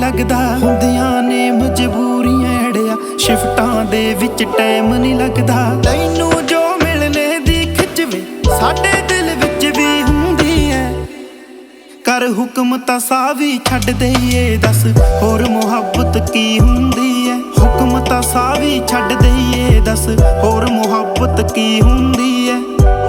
लगदा। हुंदियां ने मजबूरियां अड़िया शिफ्टां दे विच टाइम नहीं लगदा। तैनू जो मिलने दी खिच वे साडे दिल विच भी हुंदी है। कर हुक्म तां साह भी छड्ड दईए दस होर मुहब्बत की हुंदी है। हुक्म तां साह भी छड्ड दईए दस होर मुहब्बत की हुंदी है।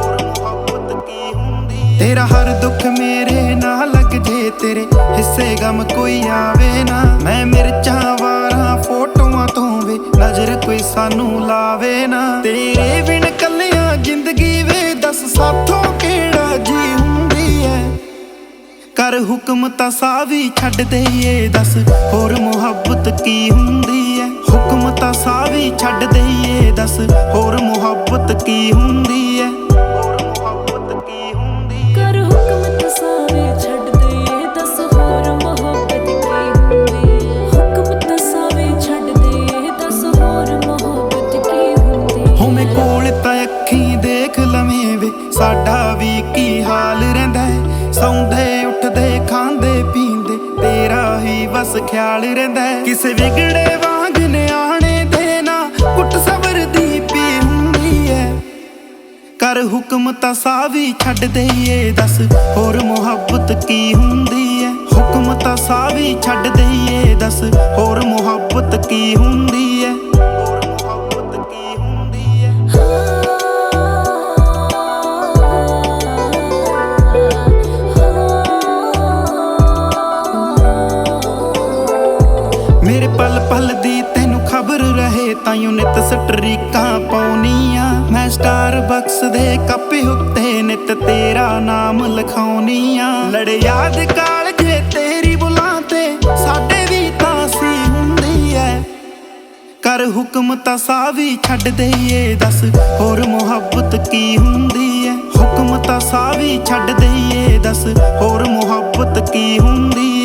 तेरा हर दुख मेरे ना लग जे, तेरे हिस्से गम कोई आवे ना। मैं मिर्चां वारां फोटोआं तो वे नजर कोई सानू लावे ना। तेरे बिन कल्लियां जिंदगी वे दस साथों केड़ा जी हुंदी है। कर हुक्म तां साह भी छड्ड दईए दस होर मुहब्बत की हुंदी है। हुक्म तां साह भी छड्ड दईए दस होर मुहब्बत की हुंदी है। साडा भी की हाल रहिंदा है, सौंदे उठदे खांदे पींदे तेरा ही बस ख्याल रहिंदा है। किसे विगड़े वांग न्याणे दे ना कुट सबर दी पी हुंदी है। कर हुक्म तां साह भी छड्ड दईए दस होर मुहब्बत की हुंदी है। हुक्म तां साह भी छड्ड दईए दस होर मुहब्बत की हुंदी है। मेरे पल पल दी तैनू खबर रहे ताइयों नित स्ट्रीकां पाउनियां। मैं स्टारबक्स दे कप उत्ते नित तेरा नाम लिखाउनियां। लड़े याद काल जे तेरी बुलां ते साडे भी तां सी हुंदी है। कर हुक्म तां साह भी छड्ड दईए दस होर मुहब्बत की हुंदी है। हुक्म तां साह भी छड्ड दईए दस होर मुहब्बत की हुंदी है।